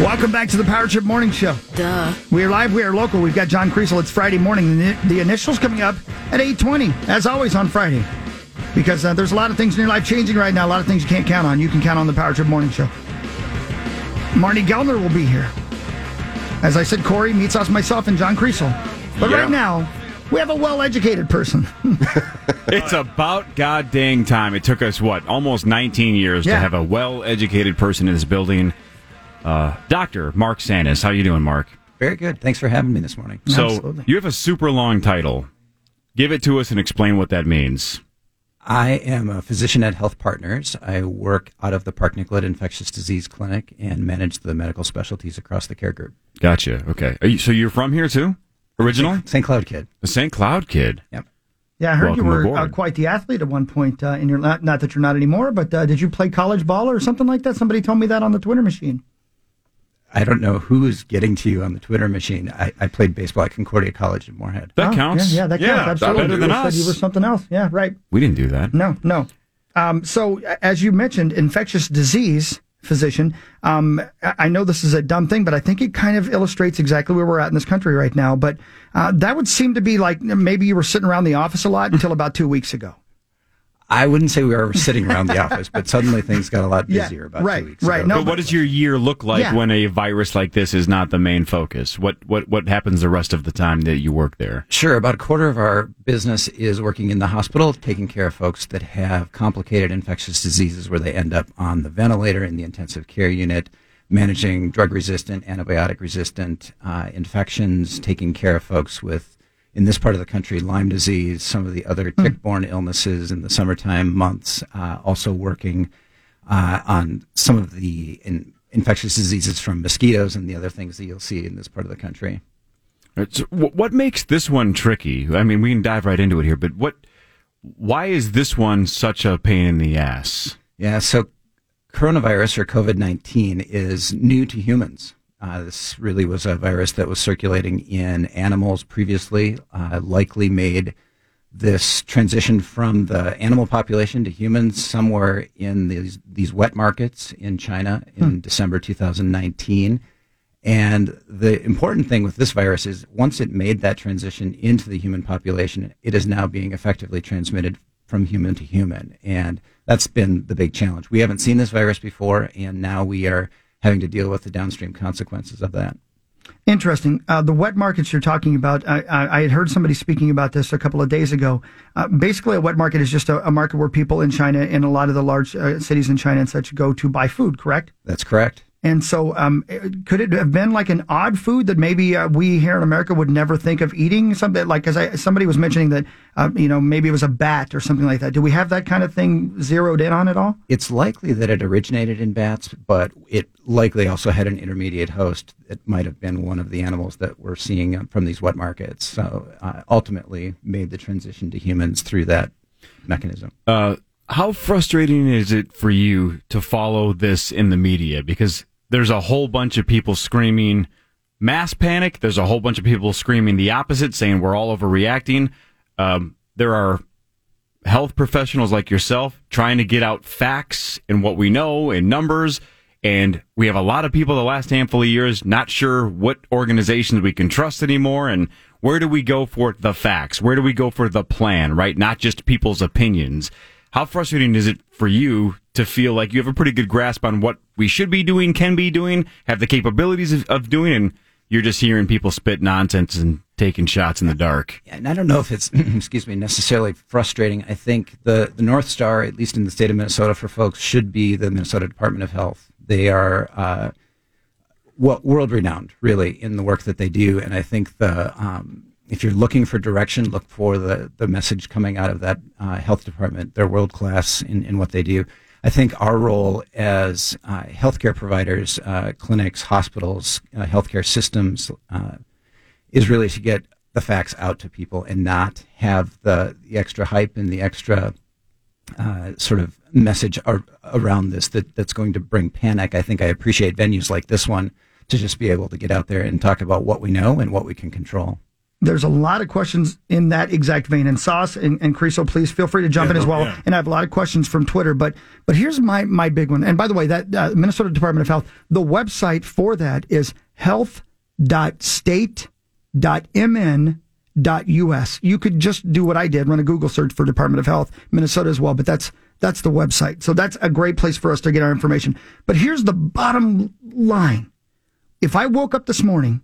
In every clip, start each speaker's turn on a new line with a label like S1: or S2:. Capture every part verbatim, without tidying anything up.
S1: Welcome back to the Power Trip Morning Show.
S2: Duh.
S1: We are live, we are local. We've got John Kriesel. It's Friday morning. The, the initials coming up at eight twenty, as always on Friday. Because uh, there's a lot of things in your life changing right now, a lot of things you can't count on. You can count on the Power Trip Morning Show. Marnie Gellner will be here. As I said, Corey meets us, myself, and John Kriesel. But yeah. Right now, we have a well-educated person.
S3: It's about god dang time. It took us, what, almost nineteen years yeah. to have a well-educated person in this building. Uh, Doctor Mark Sannes. How you doing, Mark?
S4: Very good. Thanks for having me this morning.
S3: So,
S1: Absolutely.
S3: You have a super long title. Give it to us and explain what that means.
S4: I am a physician at Health Partners. I work out of the Park Nicollet Infectious Disease Clinic and manage the medical specialties across the care group.
S3: Gotcha. Okay. Are you, so you're from here, too? Original?
S4: Saint Cloud kid.
S3: The Saint Cloud kid.
S4: Yep.
S1: Yeah, I heard
S3: Welcome
S1: you were
S3: aboard.
S1: uh, quite the athlete at one point uh, in your not, not that you're not anymore, but uh, did you play college ball or something like that? Somebody told me that on the Twitter machine.
S4: I don't know who's getting to you on the Twitter machine. I, I played baseball at Concordia College in Moorhead.
S3: That
S1: oh,
S3: counts.
S1: Yeah, yeah, that counts.
S3: Yeah,
S1: Absolutely.
S3: better than
S1: you
S3: us.
S1: Said you were something else. Yeah, right.
S3: We didn't do that.
S1: No, no. Um, so, as you mentioned, infectious disease physician. Um, I know this is a dumb thing, but I think it kind of illustrates exactly where we're at in this country right now. But uh, that would seem to be like maybe you were sitting around the office a lot until about two weeks ago.
S4: I wouldn't say we were sitting around the office, but suddenly things got a lot busier
S1: yeah,
S4: about
S1: right,
S4: two weeks
S1: right.
S4: ago.
S1: No,
S3: but what does your year look like
S1: yeah.
S3: when a virus like this is not the main focus? What what what happens the rest of the time that you work there?
S4: Sure. About a quarter of our business is working in the hospital, taking care of folks that have complicated infectious diseases where they end up on the ventilator in the intensive care unit, managing drug-resistant, antibiotic-resistant uh, infections, taking care of folks with, in this part of the country, Lyme disease, some of the other tick-borne illnesses in the summertime months, uh, also working uh, on some of the in, infectious diseases from mosquitoes and the other things that you'll see in this part of the country.
S3: Right, so what makes this one tricky? I mean, we can dive right into it here, but what? Why is this one such a pain in the ass?
S4: Yeah, so coronavirus or COVID nineteen is new to humans. Uh, this really was a virus that was circulating in animals previously, uh, likely made this transition from the animal population to humans somewhere in these, these wet markets in China in hmm. December two thousand nineteen. And the important thing with this virus is once it made that transition into the human population, it is now being effectively transmitted from human to human. And that's been the big challenge. We haven't seen this virus before, and now we are having to deal with the downstream consequences of that.
S1: Interesting. Uh, the wet markets you're talking about, I, I, I had heard somebody speaking about this a couple of days ago. Uh, basically, a wet market is just a, a market where people in China, in a lot of the large uh, cities in China and such, go to buy food, correct?
S4: That's correct.
S1: And so um, could it have been like an odd food that maybe uh, we here in America would never think of eating? Something like, because somebody was mentioning that, uh, you know, maybe it was a bat or something like that. Do we have that kind of thing zeroed in on at all?
S4: It's likely that it originated in bats, but it likely also had an intermediate host. It might have been one of the animals that we're seeing from these wet markets. So uh, ultimately made the transition to humans through that mechanism.
S3: Uh, how frustrating is it for you to follow this in the media? Because there's a whole bunch of people screaming mass panic. There's a whole bunch of people screaming the opposite, saying we're all overreacting. Um, there are health professionals like yourself trying to get out facts and what we know and numbers. And we have a lot of people the last handful of years not sure what organizations we can trust anymore. And where do we go for the facts? Where do we go for the plan, right? Not just people's opinions. How frustrating is it for you to feel like you have a pretty good grasp on what we should be doing, can be doing, have the capabilities of, of doing, and you're just hearing people spit nonsense and taking shots in the dark?
S4: And I don't know if it's, excuse me, necessarily frustrating. I think the, the North Star, at least in the state of Minnesota for folks, should be the Minnesota Department of Health. They are uh, well, world-renowned, really, in the work that they do, and I think the um, if you're looking for direction, look for the, the message coming out of that uh, health department. They're world-class in, in what they do. I think our role as uh, healthcare providers, uh, clinics, hospitals, uh, healthcare systems, uh, is really to get the facts out to people and not have the, the extra hype and the extra uh, sort of message ar- around this that, that's going to bring panic. I think I appreciate venues like this one to just be able to get out there and talk about what we know and what we can control.
S1: there's a lot of questions in that exact vein. And Sauce and, and Creasel, please feel free to jump
S2: Yeah,
S1: in as
S2: no,
S1: well.
S2: yeah.
S1: And I have a lot of questions from Twitter. But but here's my, my big one. And by the way, that uh, Minnesota Department of Health, the website for that is health dot state dot m n dot u s. You could just do what I did, run a Google search for Department of Health, Minnesota as well. But that's that's the website. So that's a great place for us to get our information. But here's the bottom line. If I woke up this morning,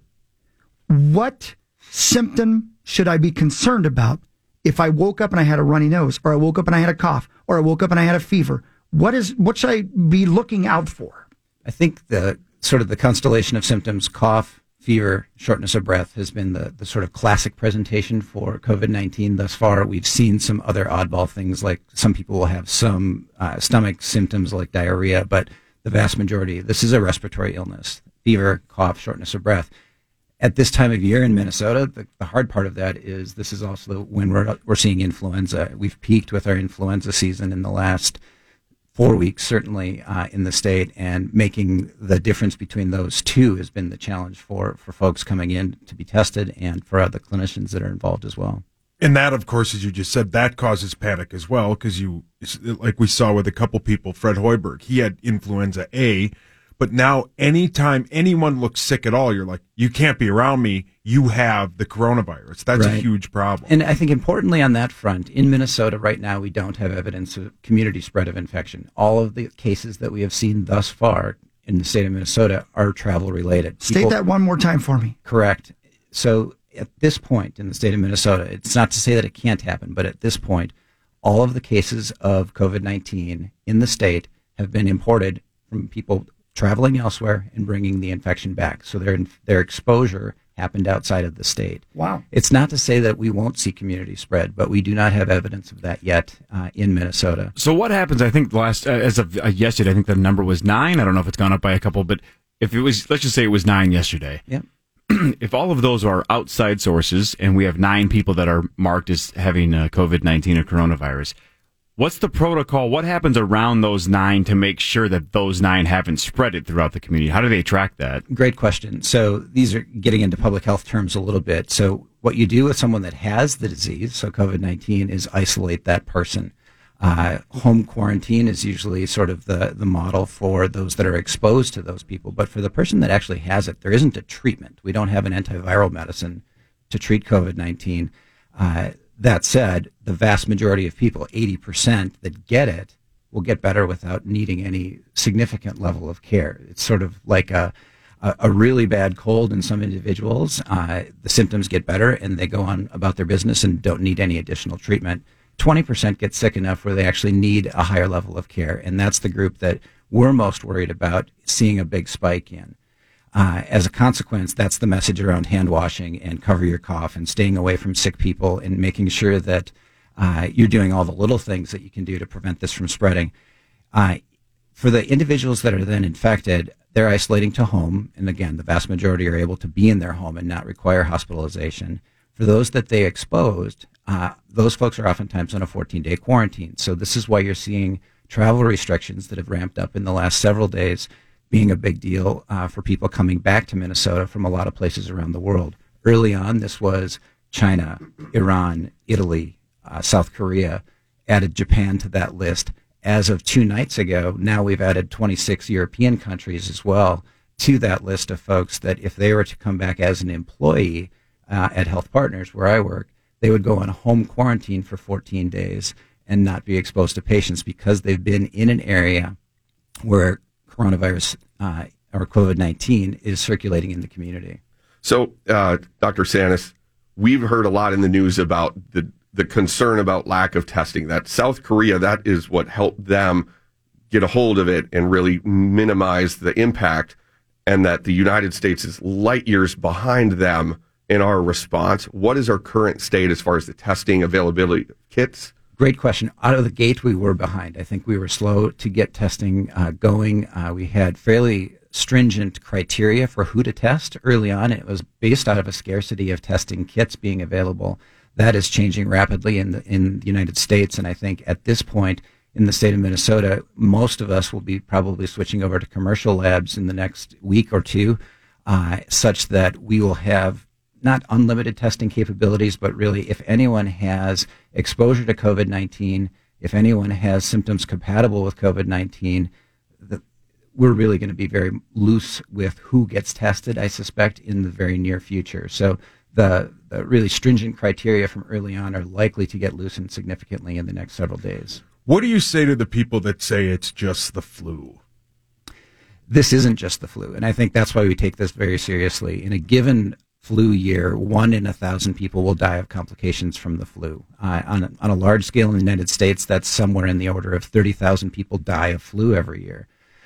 S1: what symptom should I be concerned about if I woke up and I had a runny nose, or I woke up and I had a cough, or I woke up and I had a fever? What is what should I be looking out for?
S4: I think the sort of the constellation of symptoms, cough, fever, shortness of breath, has been the, the sort of classic presentation for COVID nineteen thus far. We've seen some other oddball things, like some people will have some uh, stomach symptoms like diarrhea, but the vast majority, this is a respiratory illness: fever, cough, shortness of breath. At this time of year in Minnesota, the, the hard part of that is this is also when we're we're seeing influenza. We've peaked with our influenza season in the last four weeks, certainly uh, in the state, and making the difference between those two has been the challenge for, for folks coming in to be tested and for other clinicians that are involved as well.
S2: And that, of course, as you just said, that causes panic as well, because you, like we saw with a couple people, Fred Hoiberg, he had influenza A, but now anytime anyone looks sick at all, you're like, you can't be around me, you have the coronavirus. That's
S4: Right.
S2: a huge problem.
S4: And I think importantly on that front, in Minnesota right now, we don't have evidence of community spread of infection. All of the cases that we have seen thus far in the state of Minnesota are travel related.
S1: State that one more time for me.
S4: Correct. So at this point in the state of Minnesota, it's not to say that it can't happen, but at this point, all of the cases of COVID nineteen in the state have been imported from people traveling elsewhere and bringing the infection back. So their their exposure happened outside of the state.
S1: Wow.
S4: It's not to say that we won't see community spread, but we do not have evidence of that yet uh, in Minnesota.
S3: So what happens? I think the last, uh, as of uh, yesterday, I think the number was nine. I don't know if it's gone up by a couple, but if it was, let's just say it was nine yesterday.
S4: Yep.
S3: If all of those are outside sources and we have nine people that are marked as having uh, COVID nineteen or coronavirus, what's the protocol? What happens around those nine to make sure that those nine haven't spread it throughout the community? How do they track that?
S4: Great question. So these are getting into public health terms a little bit. So what you do with someone that has the disease, so COVID nineteen, is isolate that person. Uh, home quarantine is usually sort of the, the model for those that are exposed to those people. But for the person that actually has it, there isn't a treatment. We don't have an antiviral medicine to treat COVID nineteen. Uh, that said, the vast majority of people, eighty percent that get it, will get better without needing any significant level of care. It's sort of like a, a, a really bad cold in some individuals. Uh, the symptoms get better and they go on about their business and don't need any additional treatment. twenty percent get sick enough where they actually need a higher level of care. And that's the group that we're most worried about seeing a big spike in. Uh, as a consequence, that's the message around hand washing and cover your cough and staying away from sick people and making sure that uh, you're doing all the little things that you can do to prevent this from spreading. Uh, for the individuals that are then infected, they're isolating to home. And again, the vast majority are able to be in their home and not require hospitalization. For those that they exposed, uh, those folks are oftentimes on a fourteen-day quarantine. So this is why you're seeing travel restrictions that have ramped up in the last several days being a big deal uh, for people coming back to Minnesota from a lot of places around the world. Early on, this was China, Iran, Italy, uh, South Korea, added Japan to that list. As of two nights ago, now we've added twenty-six European countries as well to that list of folks that if they were to come back as an employee uh, at Health Partners, where I work, they would go on home quarantine for fourteen days and not be exposed to patients because they've been in an area where coronavirus uh, or COVID nineteen is circulating in the community.
S5: So, uh, Doctor Sanis, we've heard a lot in the news about the, the concern about lack of testing. That South Korea, that is what helped them get a hold of it and really minimize the impact, and that the United States is light years behind them in our response. What is our current state as far as the testing availability of kits?
S4: Great question. Out of the gate, we were behind. I think we were slow to get testing uh, going. Uh, we had fairly stringent criteria for who to test early on. It was based out of a scarcity of testing kits being available. That is changing rapidly in the, in the United States. And I think at this point in the state of Minnesota, most of us will be probably switching over to commercial labs in the next week or two, uh, such that we will have not unlimited testing capabilities, but really if anyone has exposure to COVID nineteen, if anyone has symptoms compatible with COVID nineteen, the, we're really going to be very loose with who gets tested, I suspect, in the very near future. So the, the really stringent criteria from early on are likely to get loosened significantly in the next several days.
S2: What do you say to the people that say it's just the flu?
S4: This isn't just the flu, and I think that's why we take this very seriously. In a given flu year, one in a thousand people will die of complications from the flu. Uh, on, a, on a large scale in the United States, that's somewhere in the order of thirty thousand people die of flu every year.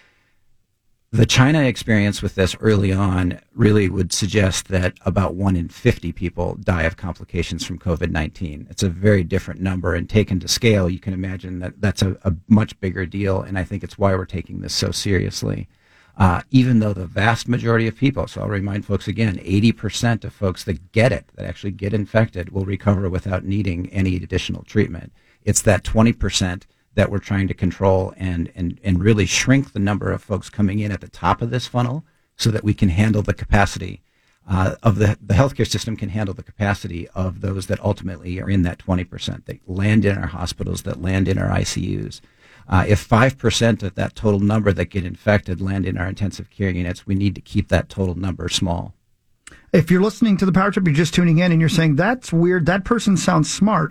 S4: The China experience with this early on really would suggest that about one in fifty people die of complications from COVID nineteen. It's a very different number, and taken to scale, you can imagine that that's a, a much bigger deal, and I think it's why we're taking this so seriously. Uh, even though the vast majority of people, so I'll remind folks again, eighty percent of folks that get it, that actually get infected, will recover without needing any additional treatment. It's that twenty percent that we're trying to control and, and, and really shrink the number of folks coming in at the top of this funnel so that we can handle the capacity uh, of the, the healthcare system can handle the capacity of those that ultimately are in that twenty percent, that land in our hospitals, that land in our I C Us. Uh, if five percent of that total number that get infected land in our intensive care units, we need to keep that total number small.
S1: If you're listening to the Power Trip, you're just tuning in and you're saying, that's weird, that person sounds smart.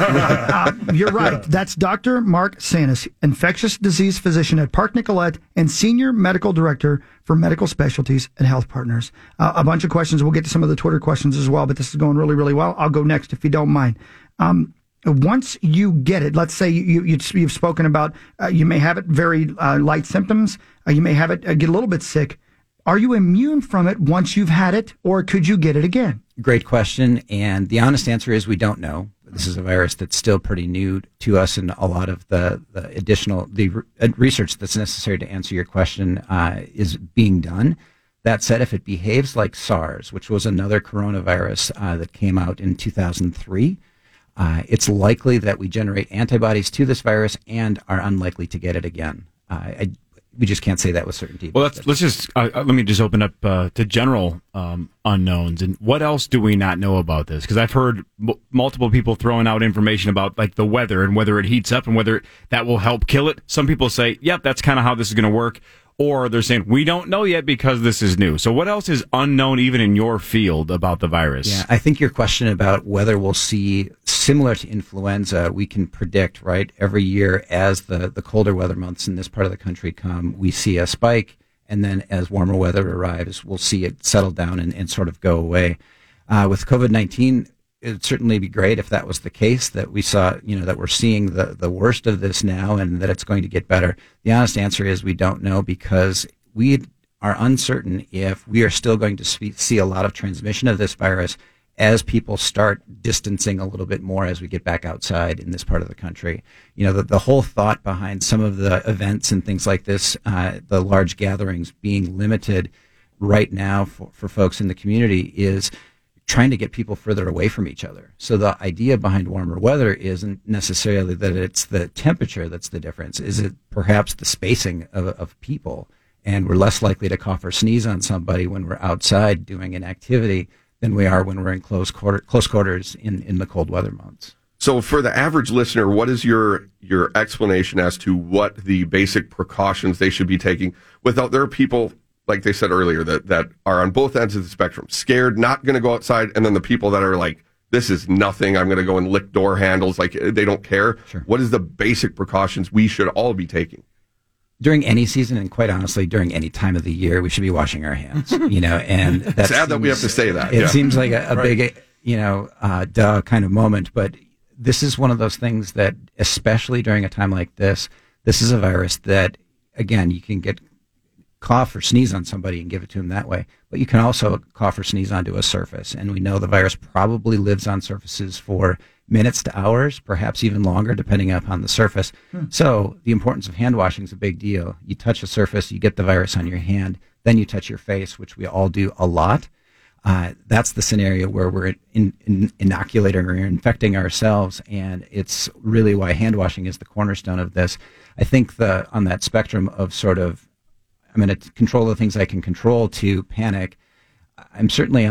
S1: uh, you're right. That's Doctor Mark Sanis, infectious disease physician at Park Nicollet and senior medical director for medical specialties and health partners. Uh, a bunch of questions. We'll get to some of the Twitter questions as well, but this is going really, really well. I'll go next if you don't mind. Um, Once you get it, let's say you, you, you've spoken about, uh, you may have it very uh, light symptoms, uh, you may have it uh, get a little bit sick. Are you immune from it once you've had it, or could you get it again?
S4: Great question, and the honest answer is we don't know. This is a virus that's still pretty new to us, and a lot of the, the additional the re- research that's necessary to answer your question uh, is being done. That said, if it behaves like SARS, which was another coronavirus uh, that came out in two thousand three, Uh, it's likely that we generate antibodies to this virus and are unlikely to get it again. Uh, I, we just can't say that with certainty.
S3: Well, let's, let's just uh, let me just open up uh, to general um, unknowns. And what else do we not know about this? Because I've heard m- multiple people throwing out information about like the weather and whether it heats up and whether that will help kill it. Some people say, "Yep, that's kind of how this is going to work." Or they're saying, we don't know yet because this is new. So what else is unknown even in your field about the virus?
S4: Yeah, I think your question about whether we'll see, similar to influenza, we can predict, right? Every year as the, the colder weather months in this part of the country come, we see a spike. And then as warmer weather arrives, we'll see it settle down and, and sort of go away. Uh, with COVID nineteen, it'd certainly be great if that was the case, that we saw, you know, that we're seeing the, the worst of this now and that it's going to get better. The honest answer is we don't know, because we are uncertain if we are still going to see a lot of transmission of this virus as people start distancing a little bit more as we get back outside in this part of the country. You know, the, the whole thought behind some of the events and things like this, uh, the large gatherings being limited right now for, for folks in the community, is trying to get people further away from each other. So the idea behind warmer weather isn't necessarily that it's the temperature that's the difference. Is it perhaps the spacing of, of people? And we're less likely to cough or sneeze on somebody when we're outside doing an activity than we are when we're in close quarter, close quarters in, in the cold weather months.
S5: So for the average listener, what is your your explanation as to what the basic precautions they should be taking? Without, there are people, like they said earlier, that, that are on both ends of the spectrum, scared, not going to go outside, and then the people that are like, this is nothing, I'm going to go and lick door handles, like they don't care.
S4: Sure.
S5: What is the basic precautions we should all be taking?
S4: During any season, and quite honestly, during any time of the year, we should be washing our hands, you know, and that's
S5: sad that we have to say that.
S4: It
S5: yeah.
S4: seems like a, a
S5: Right.
S4: big, you know, uh, duh kind of moment, but this is one of those things that, especially during a time like this, this is a virus that, again, you can get cough or sneeze on somebody and give it to them that way, but you can also cough or sneeze onto a surface, and we know the virus probably lives on surfaces for minutes to hours, perhaps even longer, depending upon the surface. Hmm. So the importance of hand washing is a big deal. You touch a surface, you get the virus on your hand, then you touch your face, which we all do a lot. Uh, that's the scenario where we're in, in, inoculating or infecting ourselves, and it's really why hand washing is the cornerstone of this. I think the on that spectrum of sort of, I'm going to control the things I can control to panic, I'm certainly on the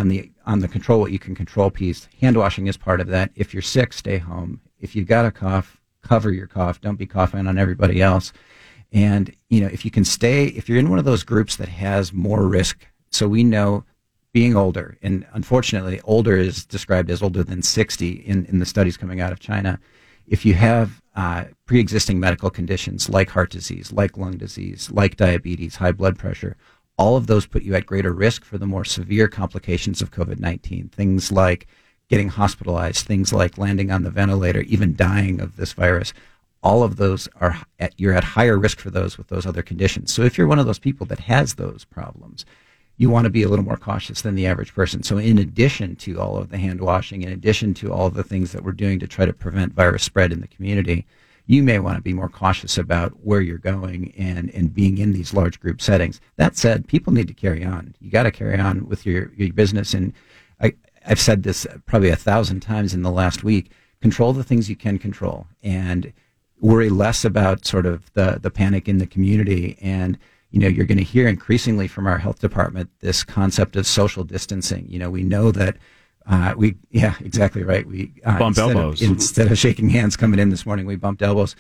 S4: on the control what you can control piece, hand washing is part of that. If you're sick, stay home. If you've got a cough, cover your cough. Don't be coughing on everybody else. And, you know, if you can stay, if you're in one of those groups that has more risk, so we know being older, and unfortunately, older is described as older than sixty in, in the studies coming out of China. If you have uh, pre-existing medical conditions like heart disease, like lung disease, like diabetes, high blood pressure, all of those put you at greater risk for the more severe complications of COVID nineteen. Things like getting hospitalized, things like landing on the ventilator, even dying of this virus. All of those are at, you're at higher risk for those with those other conditions. So if you're one of those people that has those problems, you want to be a little more cautious than the average person. So in addition to all of the hand washing, in addition to all of the things that we're doing to try to prevent virus spread in the community, you may want to be more cautious about where you're going and, and being in these large group settings. That said, people need to carry on. You got to carry on with your, your business. And I, I've said this probably a thousand times in the last week. Control the things you can control and worry less about sort of the, the panic in the community. And you know, you're going to hear increasingly from our health department this concept of social distancing. You know, we know that uh, we, yeah, exactly right. We uh,
S3: bump
S4: instead
S3: elbows
S4: of, instead of shaking hands coming in this morning. We bumped elbows.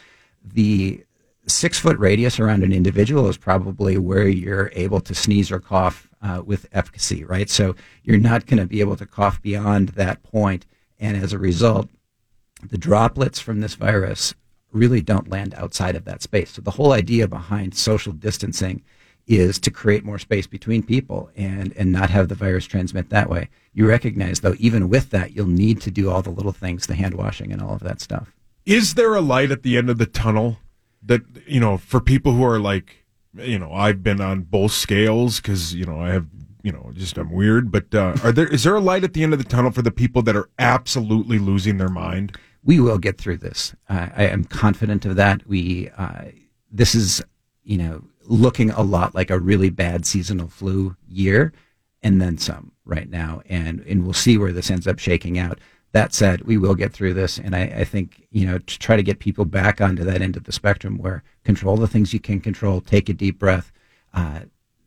S4: The six foot radius around an individual is probably where you're able to sneeze or cough uh, with efficacy, right? So you're not going to be able to cough beyond that point, and as a result, the droplets from this virus really don't land outside of that space. So the whole idea behind social distancing is to create more space between people and, and not have the virus transmit that way. You recognize, though, even with that, you'll need to do all the little things, the hand washing and all of that stuff.
S2: Is there a light at the end of the tunnel that, you know, for people who are like, you know, I've been on both scales because, you know, I have, you know, just I'm weird, but uh, are there, is there a light at the end of the tunnel for the people that are absolutely losing their mind?
S4: We will get through this. Uh, I am confident of that. We, uh, this is, you know, looking a lot like a really bad seasonal flu year and then some right now. And, and we'll see where this ends up shaking out. That said, we will get through this. And I, I think, you know, to try to get people back onto that end of the spectrum where control the things you can control, take a deep breath, uh,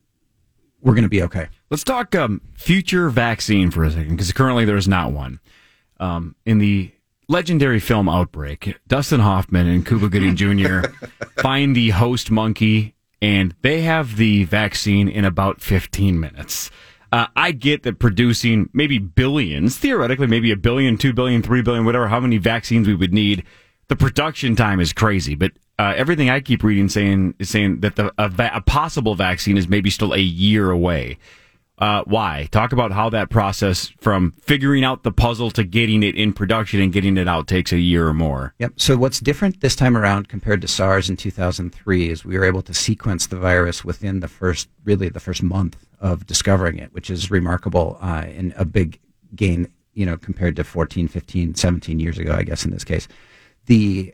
S4: we're going to be okay.
S3: Let's talk um, future vaccine for a second, because currently there's not one. Um, in the legendary film Outbreak, Dustin Hoffman and Cuba Gooding Junior find the host monkey, and they have the vaccine in about fifteen minutes. Uh, I get that producing maybe billions, theoretically, maybe a billion, two billion, three billion, whatever, how many vaccines we would need, the production time is crazy. But uh, everything I keep reading saying is saying that the a, va- a possible vaccine is maybe still a year away. Uh, why? Talk about how that process from figuring out the puzzle to getting it in production and getting it out takes a year or more.
S4: Yep. So what's different this time around compared to SARS in two thousand three is we were able to sequence the virus within the first, really the first month of discovering it, which is remarkable uh, and a big gain, you know, compared to fourteen, fifteen, seventeen years ago, I guess in this case. The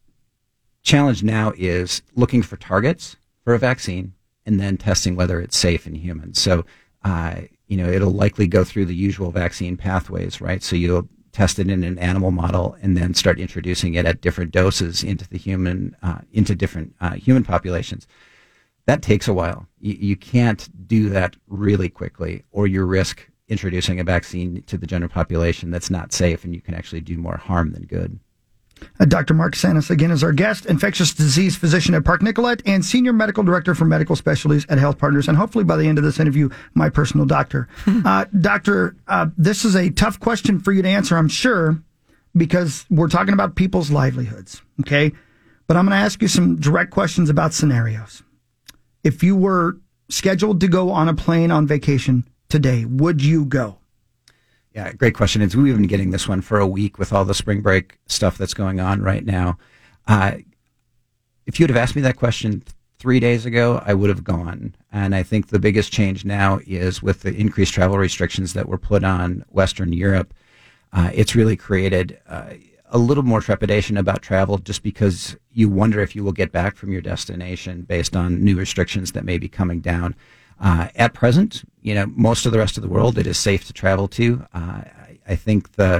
S4: challenge now is looking for targets for a vaccine and then testing whether it's safe in humans. So Uh, you know, it'll likely go through the usual vaccine pathways, right? So you'll test it in an animal model and then start introducing it at different doses into the human, uh, into different uh, human populations. That takes a while. You, you can't do that really quickly, or you risk introducing a vaccine to the general population that's not safe, and you can actually do more harm than good.
S1: Uh, Doctor Mark Sanis, again, is our guest, infectious disease physician at Park Nicollet and senior medical director for medical specialties at Health Partners, and hopefully by the end of this interview, my personal doctor. uh, doctor, uh, this is a tough question for you to answer, I'm sure, because we're talking about people's livelihoods, okay? But I'm going to ask you some direct questions about scenarios. If you were scheduled to go on a plane on vacation today, would you go?
S4: Yeah, great question. It's, we've been getting this one for a week with all the spring break stuff that's going on right now. Uh, if you would have asked me that question three days ago, I would have gone. And I think the biggest change now is with the increased travel restrictions that were put on Western Europe. Uh, it's really created uh, a little more trepidation about travel just because you wonder if you will get back from your destination based on new restrictions that may be coming down. Uh, at present, you know, most of the rest of the world, it is safe to travel to. Uh, I, I think the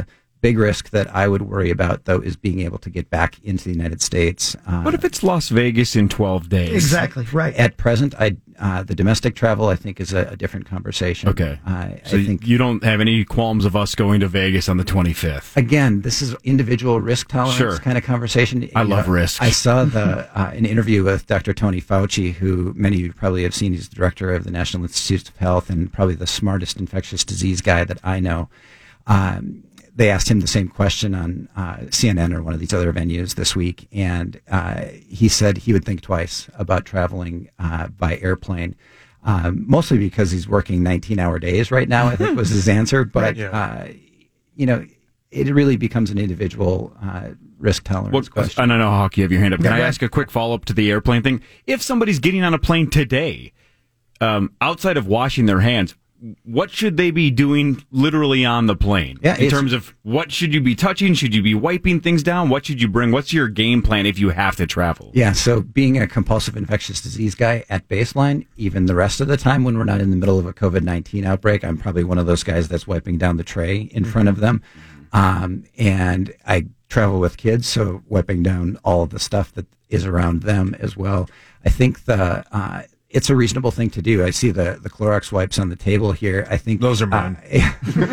S4: big risk that I would worry about, though, is being able to get back into the United States. Uh,
S3: What if it's Las Vegas in twelve days?
S1: Exactly, right.
S4: At present, I uh, the domestic travel, I think, is a, a different conversation.
S3: Okay.
S4: I,
S3: So
S4: I think,
S3: you don't have any qualms of us going to Vegas on the twenty-fifth?
S4: again, this is individual risk tolerance
S3: Sure.
S4: kind of conversation.
S3: I
S4: You
S3: love
S4: know,
S3: risk.
S4: I saw the uh, an interview with Doctor Tony Fauci, who many of you probably have seen. He's the director of the National Institutes of Health and probably the smartest infectious disease guy that I know. Um, they asked him the same question on uh, C N N or one of these other venues this week, and uh, he said he would think twice about traveling uh, by airplane, um, mostly because he's working nineteen-hour days right now, I think was his answer. But,
S2: yeah.
S4: uh, you know, it really becomes an individual uh, risk tolerance
S3: What,
S4: question.
S3: I don't know, Hawk, you have your hand up. Can
S1: Yeah,
S3: I
S1: go ahead.
S3: ask a quick follow-up to the airplane thing? If somebody's getting on a plane today, um, outside of washing their hands, what should they be doing literally on the plane?
S4: Yeah,
S3: in
S4: it's-
S3: terms of what should you be touching? Should you be wiping things down? What should you bring? What's your game plan if you have to travel?
S4: Yeah, so being a compulsive infectious disease guy at baseline, even the rest of the time when we're not in the middle of a COVID nineteen outbreak, I'm probably one of those guys that's wiping down the tray in front of them. Um, and I travel with kids, so wiping down all of the stuff that is around them as well. I think the uh, it's a reasonable thing to do. I see the, the Clorox wipes on the table here. I think
S2: Those are mine.
S4: uh,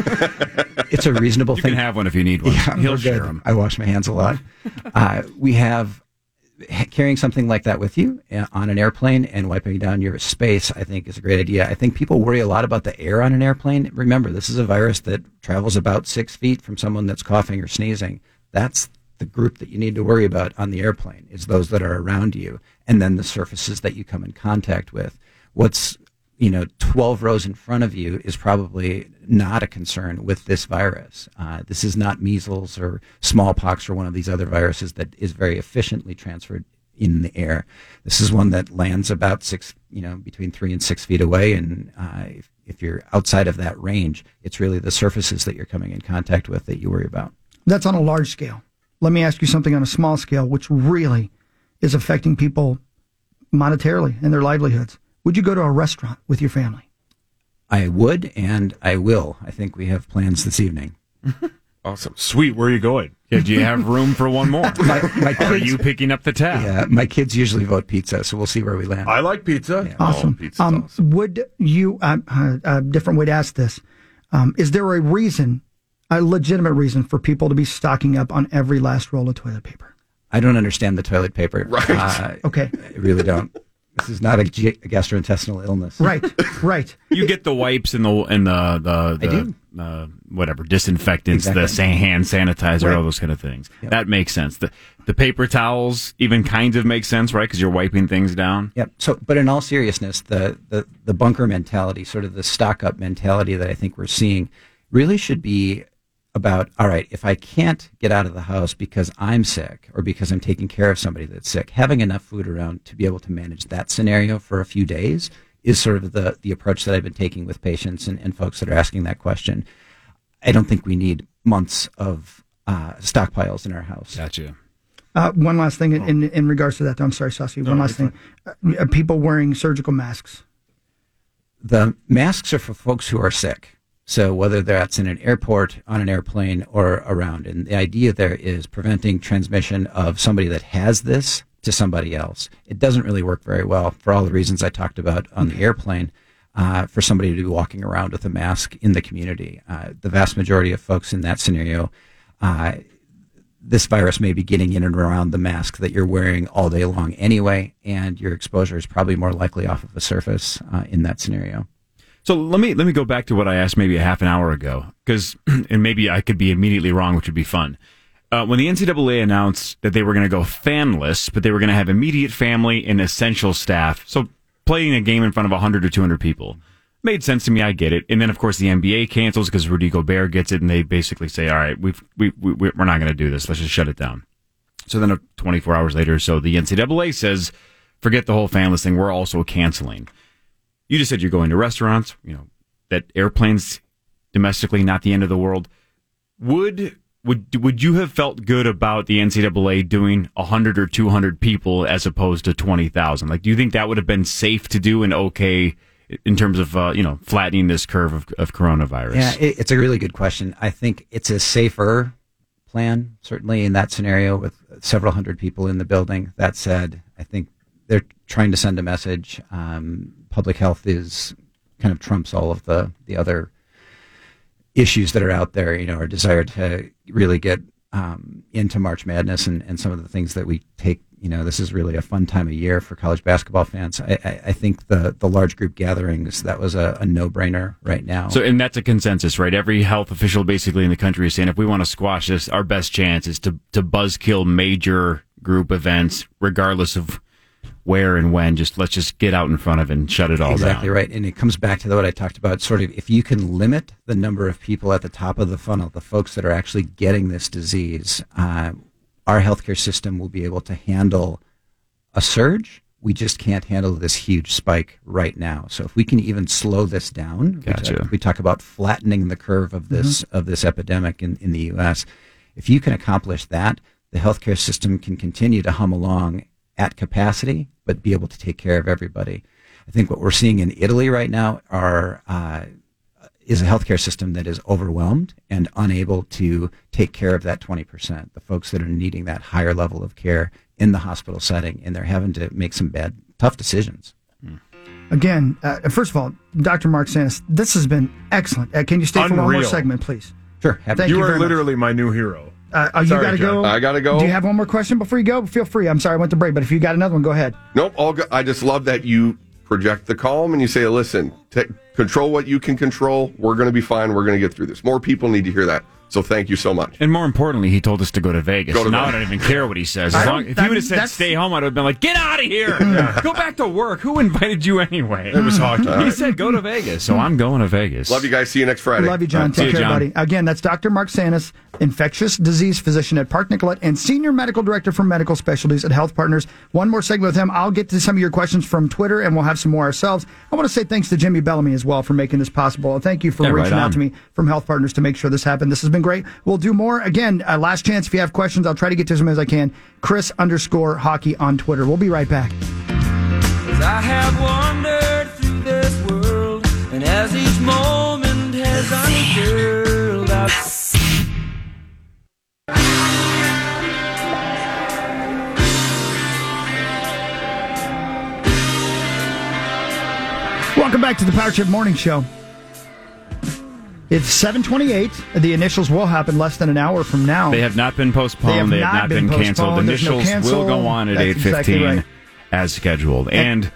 S4: it's a reasonable
S3: You
S4: thing.
S3: can have one if you need one.
S4: Yeah,
S3: He'll
S4: we're
S3: share
S4: good.
S3: them.
S4: I wash my hands a lot. Uh, we have carrying something like that with you uh, on an airplane and wiping down your space, I think, is a great idea. I think people worry a lot about the air on an airplane. Remember, this is a virus that travels about six feet from someone that's coughing or sneezing. That's the group that you need to worry about on the airplane, is those that are around you, and then the surfaces that you come in contact with. What's you know, twelve rows in front of you is probably not a concern with this virus. Uh, this is not measles or smallpox or one of these other viruses that is very efficiently transferred in the air. This is one that lands about six, you know, between three and six feet away. And uh, if, if you're outside of that range, it's really the surfaces that you're coming in contact with that you worry about.
S1: That's on a large scale. Let me ask you something on a small scale, which really is affecting people monetarily and their livelihoods. Would you go to a restaurant with your family?
S4: I would, and I will. I think we have plans this evening.
S5: Awesome.
S2: Sweet. Where are you going?
S3: Yeah, do you have room for one more?
S4: My, my
S3: Are
S4: kids,
S3: you picking up the tab?
S4: yeah, my kids usually vote pizza, so we'll see where we land.
S2: I like pizza.
S4: Yeah.
S1: Awesome.
S5: Oh, pizza's
S1: um,
S5: awesome.
S1: Would you, uh, uh, a different way to ask this, um, is there a reason, a legitimate reason for people to be stocking up on every last roll of toilet paper?
S4: I don't understand the toilet paper.
S5: Right.
S4: Uh,
S1: Okay.
S4: I really don't. This is not a, ge- a gastrointestinal illness.
S1: Right, right.
S3: You get the wipes and the and the the, the
S4: I do.
S3: Uh, whatever disinfectants,
S4: Exactly.
S3: the sa- hand sanitizer,
S1: Right.
S3: all those kind of things.
S4: Yep.
S3: That makes sense. The the paper towels even kind of make sense, right? Because you're wiping things down.
S4: Yep. So, but in all seriousness, the, the, the bunker mentality, sort of the stock up mentality that I think we're seeing, really should be about, all right, if I can't get out of the house because I'm sick or because I'm taking care of somebody that's sick, having enough food around to be able to manage that scenario for a few days is sort of the, the approach that I've been taking with patients and, and folks that are asking that question. I don't think we need months of uh, stockpiles in our house.
S3: Gotcha.
S1: Uh, one last thing in, in, in regards to that, though. I'm sorry, Saucy. One last thing. Uh, people wearing surgical masks.
S4: The masks are for folks who are sick. So whether that's in an airport, on an airplane, or around. And the idea there is preventing transmission of somebody that has this to somebody else. It doesn't really work very well for all the reasons I talked about on the airplane, uh, for somebody to be walking around with a mask in the community. Uh, the vast majority of folks in that scenario, uh, this virus may be getting in and around the mask that you're wearing all day long anyway, and your exposure is probably more likely off of a surface uh, in that scenario.
S3: So let me let me go back to what I asked maybe a half an hour ago, because and maybe I could be immediately wrong, which would be fun. Uh, when the N C double A announced that they were going to go fanless, but they were going to have immediate family and essential staff, so playing a game in front of one hundred or two hundred people made sense to me. I get it. And then of course the N B A cancels because Rudy Gobert gets it, and they basically say, "All right, we've we, we we're not going to do this. Let's just shut it down." So then, uh, twenty-four hours later, or so the N C double A says, "Forget the whole fanless thing. We're also canceling." You just said you're going to restaurants, you know, that airplanes domestically, not the end of the world. Would would would you have felt good about the N C double A doing one hundred or two hundred people as opposed to twenty thousand? Like, do you think that would have been safe to do and okay in terms of, uh, you know, flattening this curve of, of coronavirus?
S4: Yeah, it, it's a really good question. I think it's a safer plan, certainly in that scenario with several hundred people in the building. That said, I think they're trying to send a message. Um, public health is kind of trumps all of the, the other issues that are out there, you know, our desire to really get um, into March Madness and, and some of the things that we take. You know, this is really a fun time of year for college basketball fans. I, I, I think the, the large group gatherings, that was a, a no-brainer right now.
S3: So, and that's a consensus, right? Every health official basically in the country is saying if we want to squash this, our best chance is to, to buzzkill major group events, regardless of where and when. Just let's just get out in front of it and shut it all
S4: exactly
S3: down.
S4: Right. And it comes back to what I talked about, sort of if you can limit the number of people at the top of the funnel, the folks that are actually getting this disease, uh, our healthcare system will be able to handle a surge. We just can't handle this huge spike right now. So if we can even slow this down,
S3: Gotcha.
S4: we, talk, we talk about flattening the curve of this mm-hmm. of this epidemic in, in the U S. If you can accomplish that, the healthcare system can continue to hum along at capacity, but be able to take care of everybody. I think what we're seeing in Italy right now are uh, is a healthcare system that is overwhelmed and unable to take care of that twenty percent, the folks that are needing that higher level of care in the hospital setting, and they're having to make some bad, tough decisions.
S1: Again, uh, first of all, Doctor Mark Sanis, this has been excellent. Uh, can you stay for one more
S2: Unreal.
S1: segment, please?
S4: Sure.
S1: Thank
S2: you
S1: you
S2: are
S1: very much.
S2: literally my new hero.
S1: Uh, oh, you
S2: Sorry,
S1: got to
S2: John.
S1: go.
S5: I gotta go.
S1: Do you have one more question before you go? Feel free. I'm sorry I went to break, but if you got another one, go ahead.
S5: Nope. All go- I just love that you project the calm and you say, listen, t- control what you can control. We're going to be fine. We're going to get through this. More people need to hear that. So thank you so much.
S3: And more importantly, he told us to go to Vegas.
S5: Go to
S3: now
S5: Vegas.
S3: I don't even care what he says.
S1: I
S3: As
S1: don't-
S3: long, if
S1: I
S3: he would
S1: mean,
S3: have said
S1: that's-
S3: stay home, I'd have been like, get out of here. Go back to work. Who invited you anyway?
S2: It was hockey.
S3: He said go to Vegas, so I'm going to Vegas.
S5: Love you guys. See you next Friday.
S1: Love you, John.
S3: All right, see
S1: Take
S3: you,
S1: care,
S3: John.
S1: buddy. Again, that's Doctor Mark Sanis, infectious disease physician at Park Nicollet and senior medical director for medical specialties at Health Partners. One more segment with him. I'll get to some of your questions from Twitter, and we'll have some more ourselves. I want to say thanks to Jimmy Bellamy as well for making this possible. Thank you for
S3: Yeah, right
S1: reaching out
S3: on.
S1: to me from Health Partners to make sure this happened. This has been great. We'll do more. Again, uh, last chance. If you have questions, I'll try to get to as many as I can. Chris underscore hockey on Twitter. We'll be right back.
S6: As I have wandered through this world, and as each moment has unfurled, I've
S1: Welcome back to the Power Trip Morning Show. It's seven twenty-eight. The initials will happen less than an hour from now.
S3: They have not been postponed.
S1: They have
S3: They have
S1: not
S3: not,
S1: been
S3: been, canceled.
S1: postponed. There's no
S3: Initials
S1: cancel.
S3: will go on at
S1: That's
S3: eight fifteen
S1: exactly right.
S3: as scheduled. And,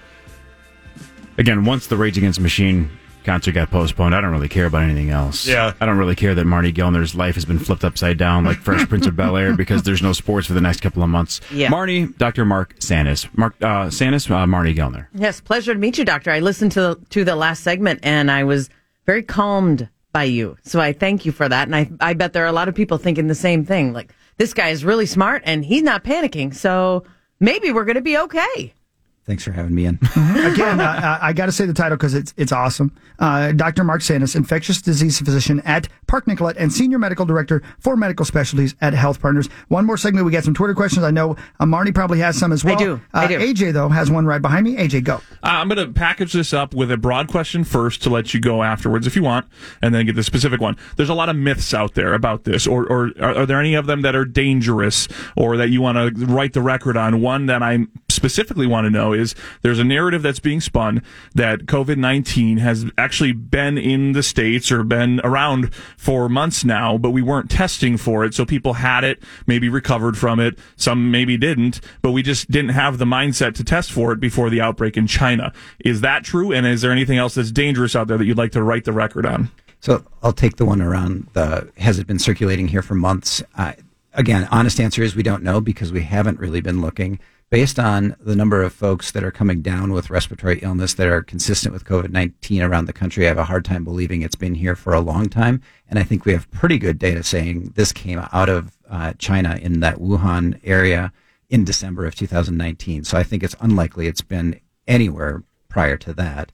S3: again, once the Rage Against the Machine concert got postponed, I don't really care about anything else.
S2: Yeah.
S3: I don't really care that Marty Gellner's life has been flipped upside down like Fresh Prince of Bel-Air because there's no sports for the next couple of months.
S7: Yeah.
S3: Marty, Doctor Mark Sanis. Mark uh, Sanis, uh, Marty Gellner.
S7: Yes, pleasure to meet you, Doctor. I listened to to the last segment and I was very calmed by you. So I thank you for that. And I I bet there are a lot of people thinking the same thing. Like, this guy is really smart and he's not panicking. So maybe we're going to be okay.
S4: Thanks for having me in.
S1: Again, uh, I got to say the title because it's it's awesome. Uh, Doctor Mark Sanis, infectious disease physician at Park Nicollet and senior medical director for medical specialties at Health Partners. One more segment. We got some Twitter questions. I know uh, Marnie probably has some as well.
S7: I do.
S1: Uh,
S7: I do.
S1: A J, though, has one right behind me. A J, go.
S8: Uh, I'm going to package this up with a broad question first to let you go afterwards if you want, and then get the specific one. There's a lot of myths out there about this, or, or are, are there any of them that are dangerous or that you want to write the record on? One that I specifically want to know is there's a narrative that's being spun that COVID nineteen has actually been in the States or been around for months now, but we weren't testing for it. So people had it, maybe recovered from it. Some maybe didn't, but we just didn't have the mindset to test for it before the outbreak in China. Is that true? And is there anything else that's dangerous out there that you'd like to write the record on?
S4: So I'll take the one around the, has it been circulating here for months? Uh, again, honest answer is we don't know because we haven't really been looking. Based on the number of folks that are coming down with respiratory illness that are consistent with COVID nineteen around the country, I have a hard time believing it's been here for a long time. And I think we have pretty good data saying this came out of uh, China in that Wuhan area in December of two thousand nineteen. So I think it's unlikely it's been anywhere prior to that.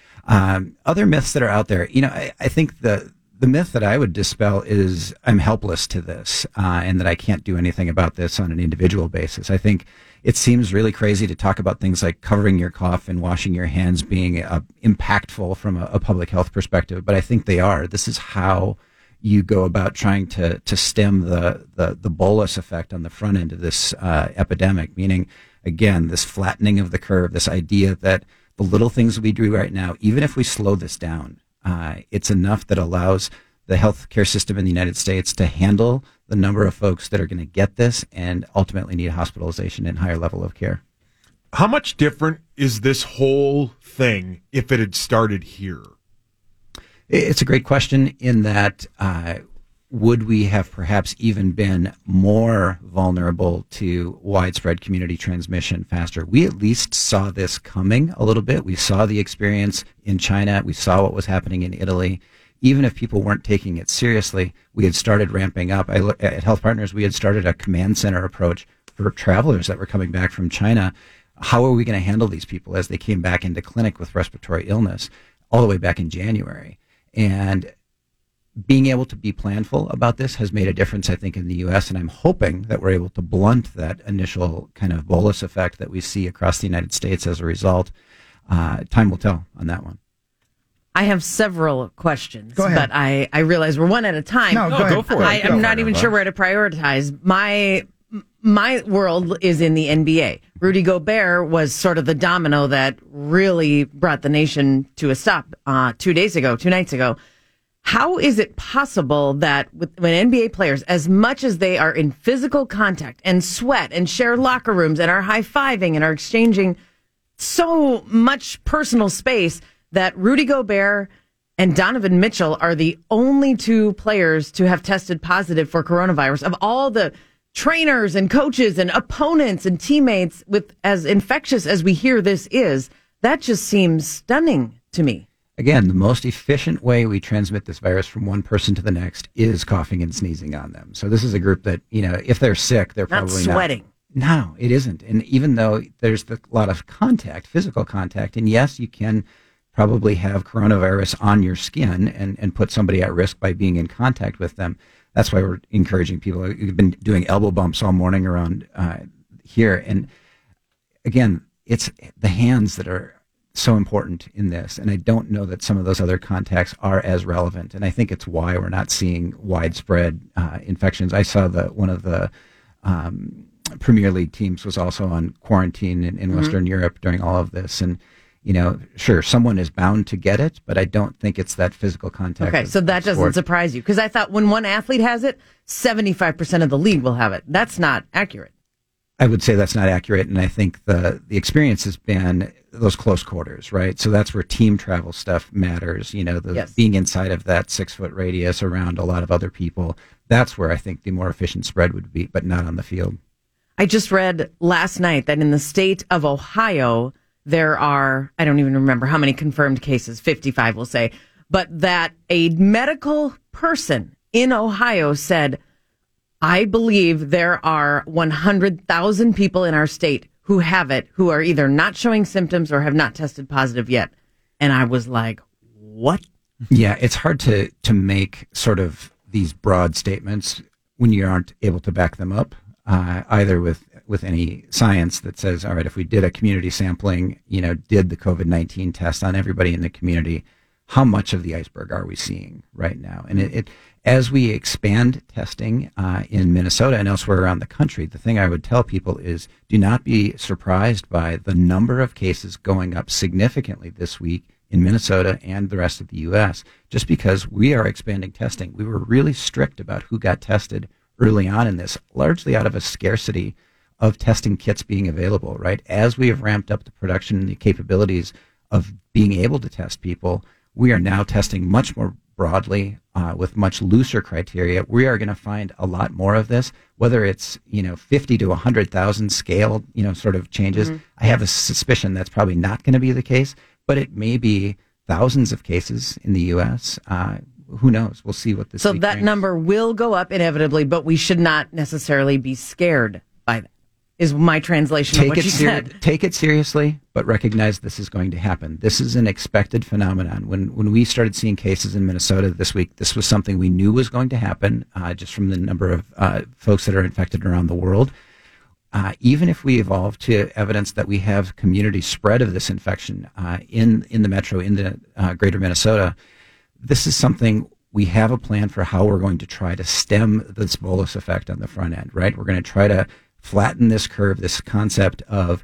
S4: Um, other myths that are out there, you know, I, I think the the myth that I would dispel is I'm helpless to this uh, and that I can't do anything about this on an individual basis. I think it seems really crazy to talk about things like covering your cough and washing your hands being uh, impactful from a, a public health perspective, but I think they are. This is how you go about trying to to stem the the, the bolus effect on the front end of this uh, epidemic, meaning, again, this flattening of the curve, this idea that the little things we do right now, even if we slow this down, uh, it's enough that allows the healthcare system in the United States to handle the number of folks that are going to get this and ultimately need hospitalization and higher level of care.
S2: How much different is this whole thing if it had started here?
S4: It's a great question in that uh, would we have perhaps even been more vulnerable to widespread community transmission faster? We at least saw this coming a little bit. We saw the experience in China. We saw what was happening in Italy. Even if people weren't taking it seriously, we had started ramping up. I, at Health Partners, we had started a command center approach for travelers that were coming back from China. How are we going to handle these people as they came back into clinic with respiratory illness all the way back in January? And being able to be planful about this has made a difference, I think, in the U S, and I'm hoping that we're able to blunt that initial kind of bolus effect that we see across the United States as a result. Uh, time will tell on that one.
S7: I have several questions,
S1: Go ahead.
S7: but I, I realize we're one at a time.
S1: No, go
S3: No,
S1: ahead.
S3: go for it.
S7: I,
S3: Go
S7: I'm
S3: for
S7: not
S3: it,
S7: even
S3: Nova.
S7: sure where to prioritize. My my world is in the N B A. Rudy Gobert was sort of the domino that really brought the nation to a stop uh, two days ago, two nights ago. How is it possible that with, when N B A players, as much as they are in physical contact and sweat and share locker rooms and are high-fiving and are exchanging so much personal space, that Rudy Gobert and Donovan Mitchell are the only two players to have tested positive for coronavirus of all the trainers and coaches and opponents and teammates, with as infectious as we hear this is? That just seems stunning to me.
S4: Again, the most efficient way we transmit this virus from one person to the next is coughing and sneezing on them. So this is a group that, you know, if they're sick, they're
S7: Not
S4: probably
S7: sweating.
S4: Not. No, it isn't. And even though there's the, a lot of contact, physical contact, and yes, you can probably have coronavirus on your skin and, and put somebody at risk by being in contact with them. That's why we're encouraging people. We've been doing elbow bumps all morning around uh, here. And again, it's the hands that are so important in this. And I don't know that some of those other contacts are as relevant. And I think it's why we're not seeing widespread uh, infections. I saw that one of the um, Premier League teams was also on quarantine in, in mm-hmm. Western Europe during all of this. And you know, sure, someone is bound to get it, but I don't think it's that physical contact.
S7: Okay, so that doesn't surprise you, because I thought when one athlete has it, seventy-five percent of the league will have it. That's not accurate.
S4: I would say that's not accurate, and I think the the experience has been those close quarters, right? So that's where team travel stuff matters. You know, the
S7: Yes.
S4: being inside of that six foot radius around a lot of other people. That's where I think the more efficient spread would be, but not on the field.
S7: I just read last night that in the state of Ohio, there are, I don't even remember how many confirmed cases, fifty-five we'll say, but that a medical person in Ohio said, I believe there are one hundred thousand people in our state who have it, who are either not showing symptoms or have not tested positive yet. And I was like, what?
S4: Yeah, it's hard to, to make sort of these broad statements when you aren't able to back them up, uh, either with with any science that says, all right, if we did a community sampling, you know, did the COVID nineteen test on everybody in the community, how much of the iceberg are we seeing right now? And it, it as we expand testing uh, in Minnesota and elsewhere around the country, the thing I would tell people is do not be surprised by the number of cases going up significantly this week in Minnesota and the rest of the U S, just because we are expanding testing. We were really strict about who got tested early on in this, largely out of a scarcity of testing kits being available, right? As we have ramped up the production and the capabilities of being able to test people, we are now testing much more broadly uh, with much looser criteria. We are going to find a lot more of this, whether it's, you know, fifty to one hundred thousand scale, you know, sort of changes. Mm-hmm. I have a suspicion that's probably not going to be the case, but it may be thousands of cases in the U S. Uh, who knows? We'll see what this
S7: So
S4: week
S7: that
S4: brings.
S7: number will go up inevitably, but we should not necessarily be scared by that, is my translation
S4: Take
S7: of what
S4: it
S7: you
S4: ser-
S7: said.
S4: Take it seriously, but recognize this is going to happen. This is an expected phenomenon. When when we started seeing cases in Minnesota this week, this was something we knew was going to happen, uh, just from the number of uh, folks that are infected around the world. Uh, even if we evolve to evidence that we have community spread of this infection uh, in in the metro, in the uh, greater Minnesota, this is something we have a plan for how we're going to try to stem this bolus effect on the front end, right? We're going to try to flatten this curve, this concept of,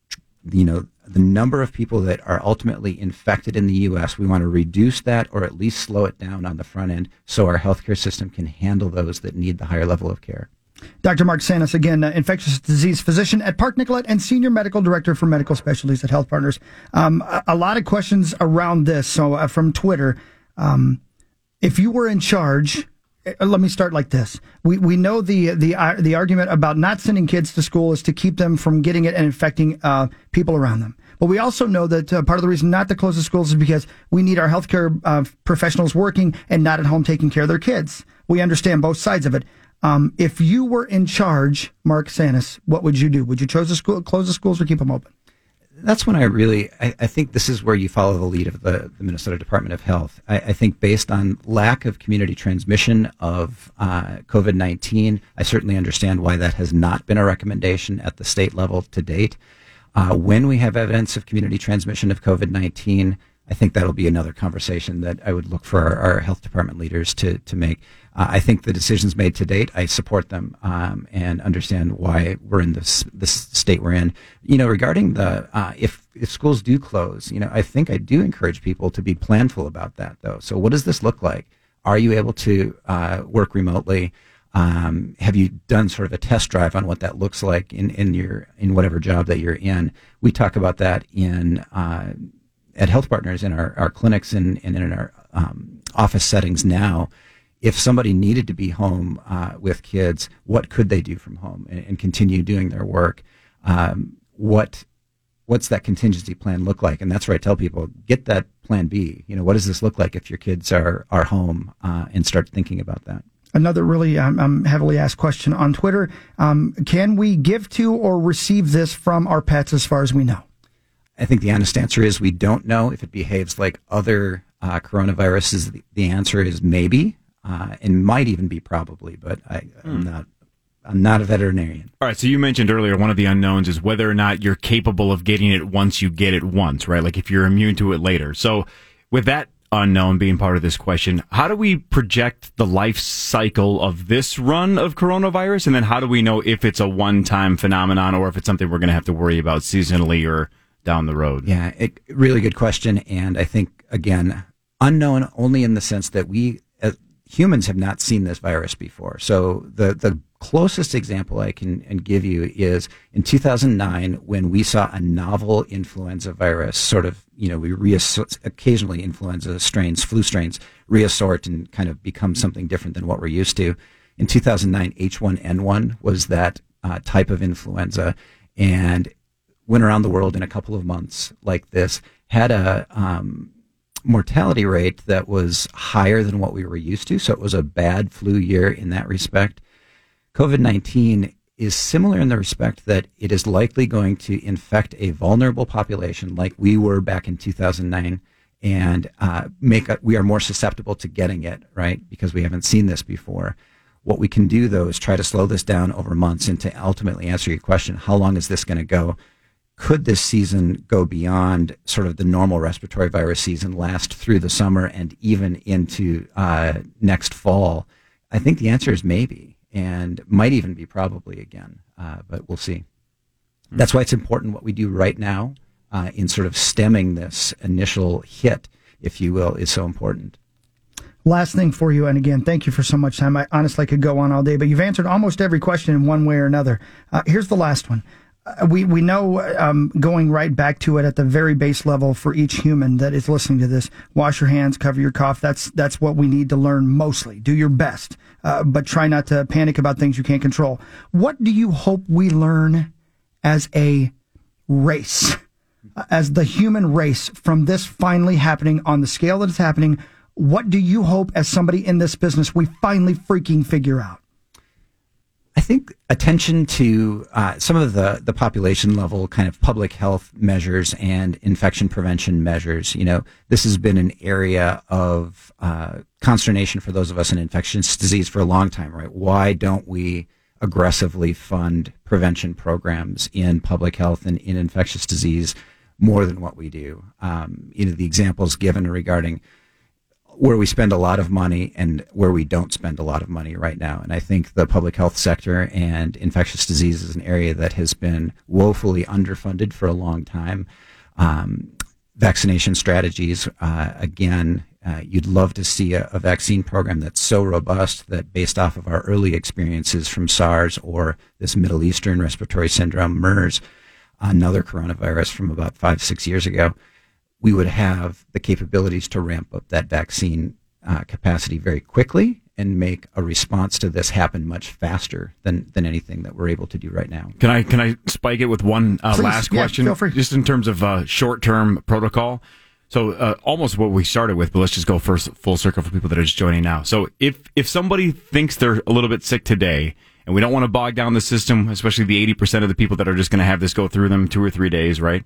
S4: you know, the number of people that are ultimately infected in the U S. We want to reduce that or at least slow it down on the front end so our healthcare system can handle those that need the higher level of care.
S1: Doctor Mark Sanis, again, uh, infectious disease physician at Park Nicollet and senior medical director for medical specialties at Health Partners. Um, a, a lot of questions around this. So uh, from Twitter, um, if you were in charge, uh, let me start like this. We we know the the uh, the argument about not sending kids to school is to keep them from getting it and infecting uh, people around them. But we also know that uh, part of the reason not to close the schools is because we need our healthcare uh, professionals working and not at home taking care of their kids. We understand both sides of it. Um, if you were in charge, Mark Sanis, what would you do? Would you close the school, close the schools, or keep them open?
S4: That's when I really, I, I think this is where you follow the lead of the, the Minnesota Department of Health. I, I think based on lack of community transmission of uh, COVID nineteen, I certainly understand why that has not been a recommendation at the state level to date. Uh, when we have evidence of community transmission of COVID nineteen, I think that'll be another conversation that I would look for our, our health department leaders to to make. Uh, I think the decisions made to date, I support them um, and understand why we're in this this state we're in. You know, regarding the uh, if if schools do close, you know, I think I do encourage people to be planful about that, though. So, what does this look like? Are you able to uh, work remotely? Um, have you done sort of a test drive on what that looks like in in your in whatever job that you're in? We talk about that in. Uh, at Health Partners in our, our clinics and, and in our um, office settings now, if somebody needed to be home uh, with kids, what could they do from home and, and continue doing their work? Um, what what's that contingency plan look like? And that's where I tell people, get that plan B. You know, what does this look like if your kids are, are home uh, and start thinking about that?
S1: Another really um, um, heavily asked question on Twitter. Um, can we give to or receive this from our pets as far as we know?
S4: I think the honest answer is we don't know if it behaves like other uh, coronaviruses. The, the answer is maybe, uh, and might even be probably, but I, I'm not. I'm not a veterinarian.
S3: All right. So you mentioned earlier one of the unknowns is whether or not you're capable of getting it once you get it once, right? Like if you're immune to it later. So with that unknown being part of this question, how do we project the life cycle of this run of coronavirus, and then how do we know if it's a one-time phenomenon or if it's something we're going to have to worry about seasonally or down the road?
S4: Yeah, it, really good question. And I think, again, unknown only in the sense that we uh, humans have not seen this virus before. So the, the closest example I can and give you is in two thousand nine when we saw a novel influenza virus, sort of, you know, we reassort, occasionally influenza strains, flu strains, reassort and kind of become something different than what we're used to. In two thousand nine, H one N one was that uh, type of influenza. And went around the world in a couple of months like this, had a um, mortality rate that was higher than what we were used to. So it was a bad flu year in that respect. COVID nineteen is similar in the respect that it is likely going to infect a vulnerable population like we were back in two thousand nine and uh, make a, we are more susceptible to getting it, right? Because we haven't seen this before. What we can do, though, is try to slow this down over months and to ultimately answer your question, how long is this going to go? Could this season go beyond sort of the normal respiratory virus season, last through the summer and even into uh, next fall? I think the answer is maybe, and might even be probably again, uh, but we'll see. Mm-hmm. That's why it's important what we do right now uh, in sort of stemming this initial hit, if you will, is so important.
S1: Last thing for you, and again, thank you for so much time. I honestly could go on all day, but you've answered almost every question in one way or another. Uh, here's the last one. We we know, um, going right back to it at the very base level for each human that is listening to this, wash your hands, cover your cough. That's that's what we need to learn mostly. Do your best, uh, but try not to panic about things you can't control. What do you hope we learn as a race, as the human race, from this finally happening on the scale that it's happening? What do you hope, as somebody in this business, we finally freaking figure out?
S4: I think attention to uh, some of the, the population level kind of public health measures and infection prevention measures. You know, this has been an area of uh, consternation for those of us in infectious disease for a long time, right? Why don't we aggressively fund prevention programs in public health and in infectious disease more than what we do? Um, you know, the examples given regarding where we spend a lot of money and where we don't spend a lot of money right now. And I think the public health sector and infectious disease is an area that has been woefully underfunded for a long time. Um, vaccination strategies, uh, again, uh, you'd love to see a, a vaccine program that's so robust that based off of our early experiences from SARS or this Middle Eastern respiratory syndrome, MERS, another coronavirus from about five, six years ago, we would have the capabilities to ramp up that vaccine uh, capacity very quickly and make a response to this happen much faster than, than anything that we're able to do right now.
S3: Can I can I spike it with one uh,
S1: Please,
S3: last
S1: yeah,
S3: question?
S1: feel free.
S3: Just in terms of uh, short-term protocol. So uh, almost what we started with, but let's just go first full circle for people that are just joining now. So if if somebody thinks they're a little bit sick today, and we don't want to bog down the system, especially the eighty percent of the people that are just going to have this go through them two or three days, right?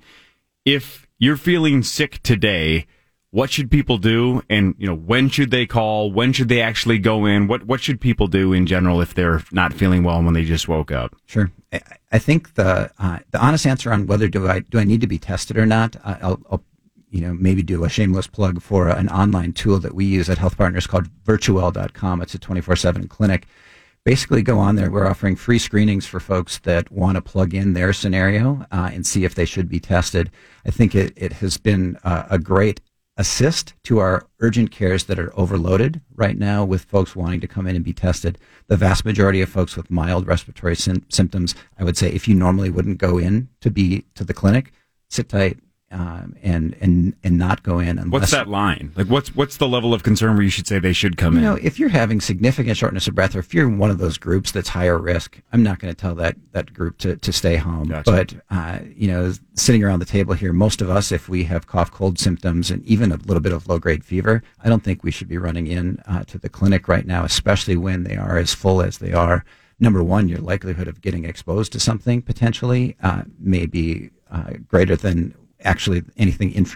S3: If you're feeling sick today, what should people do? And, you know, when should they call? When should they actually go in? What what should people do in general if they're not feeling well when they just woke up?
S4: Sure. I, I think the uh, the honest answer on whether do I do I need to be tested or not, uh, I'll, I'll you know maybe do a shameless plug for an online tool that we use at Health Partners called virtuel dot com. It's a twenty-four seven clinic. Basically, go on there. We're offering free screenings for folks that want to plug in their scenario uh, and see if they should be tested. I think it, it has been uh, a great assist to our urgent cares that are overloaded right now with folks wanting to come in and be tested. The vast majority of folks with mild respiratory sy- symptoms, I would say, if you normally wouldn't go in to be to the clinic, sit tight. Um, and and and not go in unless.
S3: What's that line? Like, what's what's the level of concern where you should say they should come
S4: you
S3: in?
S4: know, if you're having significant shortness of breath, or if you're in one of those groups that's higher risk, I'm not going to tell that that group to, to stay home.
S3: Gotcha.
S4: But uh, you know, sitting around the table here, most of us, if we have cough, cold symptoms, and even a little bit of low grade fever, I don't think we should be running in uh, to the clinic right now, especially when they are as full as they are. Number one, your likelihood of getting exposed to something potentially uh, may be uh, greater than actually anything inf-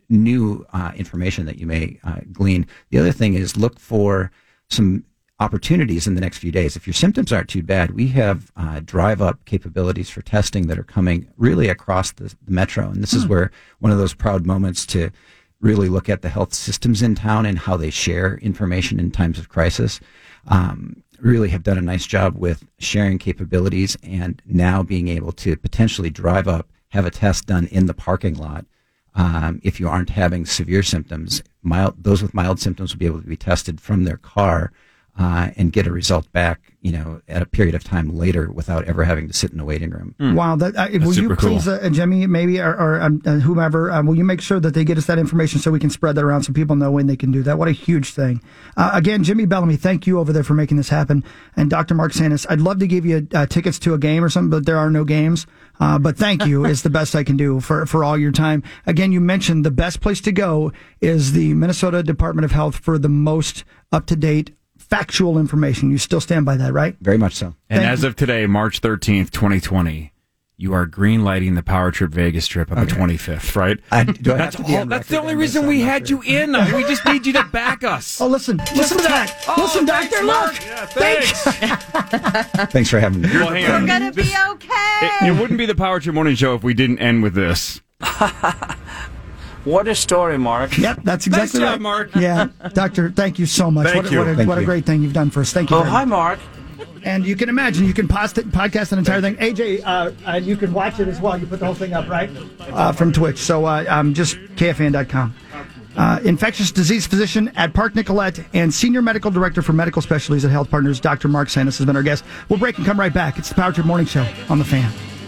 S4: new uh, information that you may uh, glean. The other thing is look for some opportunities in the next few days. If your symptoms aren't too bad, we have uh, drive-up capabilities for testing that are coming really across the, the metro. And this mm. is where one of those proud moments to really look at the health systems in town and how they share information in times of crisis. Um, really have done a nice job with sharing capabilities and now being able to potentially drive up, have a test done in the parking lot. Um, if you aren't having severe symptoms, mild, those with mild symptoms will be able to be tested from their car uh, and get a result back, you know, at a period of time later without ever having to sit in a waiting room.
S1: Mm. Wow. That, uh, will you please, cool. uh, Jimmy, maybe, or, or um, uh, whomever, uh, will you make sure that they get us that information so we can spread that around so people know when they can do that? What a huge thing. Uh, again, Jimmy Bellamy, thank you over there for making this happen. And Doctor Mark Sanis, I'd love to give you uh, tickets to a game or something, but there are no games. Uh, but thank you is the best I can do for, for all your time. Again, you mentioned the best place to go is the Minnesota Department of Health for the most up-to-date factual information. You still stand by that, right?
S4: Very much so.
S3: And
S1: Thank
S3: as
S1: you.
S3: of today, March thirteenth, twenty twenty, you are green lighting the Power Trip Vegas trip on
S4: Okay.
S3: the twenty-fifth, right?
S4: I, do I
S3: That's,
S4: have to be
S3: all,
S4: on
S3: that's the
S4: record
S3: only
S4: on this?
S3: reason
S4: I'm
S3: we
S4: not
S3: had
S4: sure.
S3: you in. We just need you to back us.
S1: Oh, listen. Listen to that.
S3: Oh,
S1: listen,
S3: thanks,
S1: Doctor,
S3: Mark.
S1: look.
S8: Yeah, thanks.
S4: Thanks for having me.
S3: Well, hang on.
S7: We're gonna be
S3: Just-
S7: okay.
S3: It, it wouldn't be the Power Trip Morning Show if we didn't end with this.
S9: What a story, Mark.
S1: Yep, that's exactly
S3: Nice job,
S1: right.
S3: Mark.
S1: Yeah, Doctor, thank you so much.
S2: Thank
S1: what, a-
S2: you.
S1: What, a,
S4: Thank
S1: what a
S4: you.
S1: great thing you've done for us. Thank you.
S9: Oh,
S1: very
S9: hi,
S1: much.
S9: Mark.
S1: And you can imagine, you can post it, podcast an entire thing. A J, uh, uh, you can watch it as well. You put the whole thing up, right? Uh, from Twitch. So uh, um, just K F A N dot com. Uh, infectious disease physician at Park Nicollet and senior medical director for medical specialties at Health Partners, Doctor Mark Sanis has been our guest. We'll break and come right back. It's the Power Trip Morning Show on The Fan.